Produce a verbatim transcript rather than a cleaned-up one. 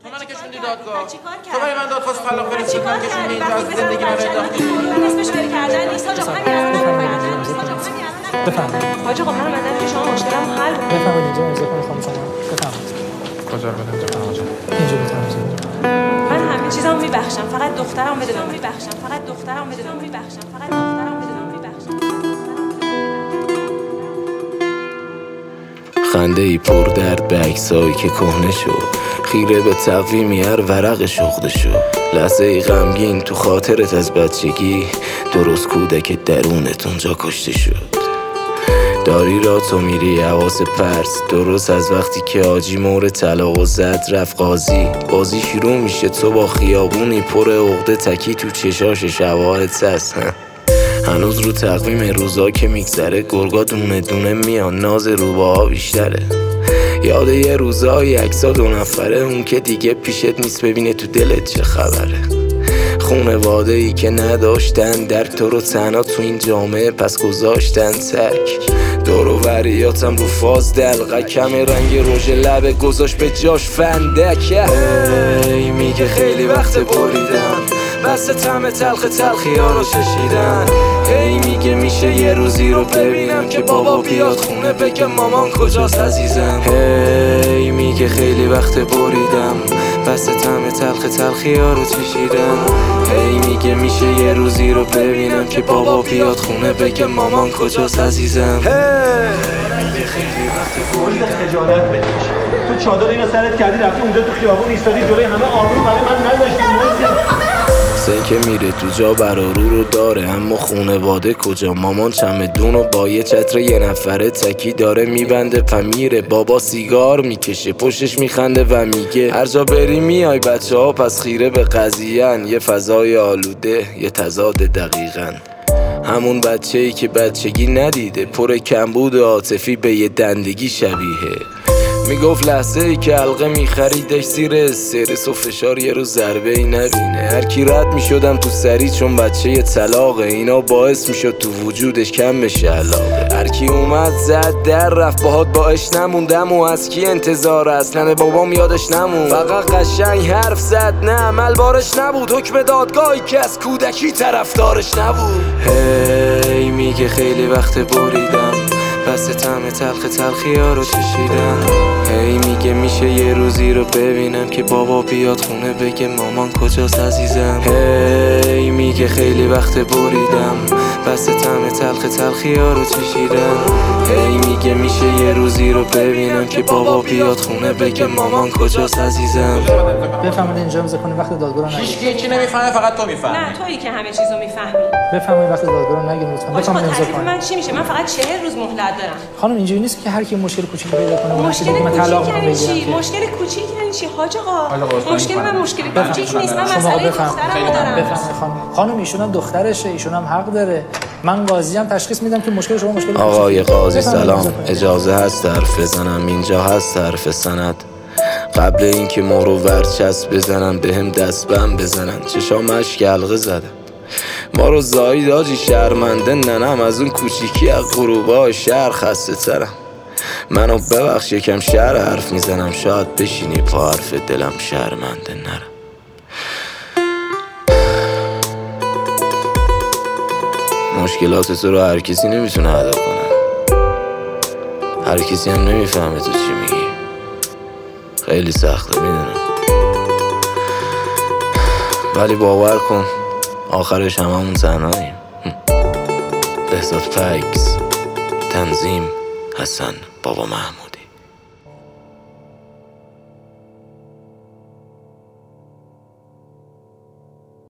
تو منو کشوندی دادگاه. تو برای من دادخواست طلاق فرستادی، من کشوندی اینجا از زندگی من انداختی. من اسمش فکر کردن نیست. آقا همین الان نمی‌فهمم. آقا بفرمایید. حاج آقا من اومدم که شما مشکلمو حل کنید. بفرمایید اینجا امضا کنید خانم شما. بفرمایید. کجا رو بدم جناب حاج؟ اینجا بفرمایید. من همه چیزامو میبخشم، فقط دخترم بدونم میبخشم، فقط دخترم بدونم میبخشم، فقط دخترم بدونم میبخشم. خنده ای پر درد به عکسایی که کهنه شد، خیره به تقویمی هر ورق شغل شد، لحظه ای غمگین تو خاطرت از بچگی، درست کودک درونت اونجا کشته شد. داری را تو میری حواس پرس، درست از وقتی که آجی مور طلاق و زد رفت قاضی، بازی شروع میشه تو با خیابونی پر عقده تکی تو چشاش شواهد هست. هنوز رو تقویم روزا که میگذره گرگا دونه دونه میان، ناز روباها بیشتره. یاد یه روزای عکسا دو نفره، اون که دیگه پیشت نیست ببینه تو دلت چه خبره. خونواده ای که نداشتن درک تو رو تنها تو این جامعه پس گذاشتن تک. دور و بریاتم رو فاز دلقه کم رنگ رژ لبه گذاشت به جاش فندک. ای میگه خیلی وقت بریدم بس طعم تلخ تلخی ها رو چشیدن. هی میگه میشه یه روزی رو ببینم که بابا بیاد خونه بگه مامان کجاست عزیزم. هی میگه خیلی وقت بریدم بس طعم تلخ تلخی ها رو چشیدن. هی میگه میشه یه روزی رو ببینم که بابا بیاد خونه بگه مامان کجاست عزیزم. میگه خیلی وقت بریدم خجالت بکش. تو چادر اینو سرت کردی رفتی اونجا تو خیابون ایستادی جلوی همه آبرو برای من نداشتی. حسین که میره تو جا برارو رو داره، اما خونواده کجا؟ مامان چمدون و با یه چتر یه نفره تکی داره میبنده پمیره. بابا سیگار میکشه پشتش میخنده و میگه هر جا بری میای بچه ها پس خیره به قضیه‌ان. یه فضای آلوده یه تضاد دقیقاً همون بچه ای که بچگی ندیده، پر کمبود عاطفی به یه دندگی شبیه. میگفت لحظه ای که حلقه میخریدش زیر استرس و فشار یه روز ضربه ای نبینه. هر کی رد میشدم تو سری چون بچه ی طلاقه، اینا باعث میشد تو وجودش کم بشه علاقه. هر کی اومد زد در رفت باهات باش نموندم و از کی انتظار اصلا بابام یادش نمون. فقط قشنگ حرف زد نه عمل بارش نبود، حکم دادگاهی که از کودکی طرفدارش نبود. هی میگه خیلی وقت بریدم بس طعم تلخ تلخی ها رو چشیدن. هی میگه میشه یه روزی رو ببینم که بابا بیاد خونه بگه مامان کجاست عزیزم. هی میگه خیلی وقت بریدم بس طعم تلخ تلخی ها رو چشیدن. هی میگه میشه یه روزی رو ببینم که بابا بیاد خونه بگه مامان کجاست عزیزم. بفرمایید اینجا امضا کنید وقت دادگاه رو نگیرید. هیچ کی نمیفهمه فقط تو میفهمی. نه تویی که همه چیزو میفهمی. بفرمایید وقت دادگاه رو نگیرید لطفا. بفرمایید امضا کنید. من چی میشه؟ من فقط چهل روز مهلت دارم. خانم اینجوری نیست که هر کی مشکل کوچیکی پیدا کنه مشکل کوچیک یعنی چی؟ مشکل کوچیک یعنی چی حاج آقا؟ مشکل من مشکل کوچیک نیست. من مسئله دخترم دارم. بفرمایید خانم. خانم ایشون هم دخترشه، ایشون هم حق داره. من قاضی ام تشخیص میدم که مشکل شما مشکل آقای قاضی سلام، اجازه هست حرف بزنم؟ اینجا هست حرف سند؟ قبل اینکه ما رو ورچسب بزنن بهم دست بم بزنن چشام اشک حلقه زدم. ما رو زایید آجی شرمنده ننم، از اون کوچیکی از غروبای شهر خسته ترم. منو ببخش یکم شهر حرف میزنم، شاید بشینی پا حرف دلم شرمنده نرم. مشکلات تو رو هر کسی نمیتونه ادا کنه، هر کسی هم نمیفهمه تو چی میگی. خیلی سخته میدونم، ولی باور کن آخرش هممون تنهاییم. بهزاد فکس، تنظیم حسن بابا محمود.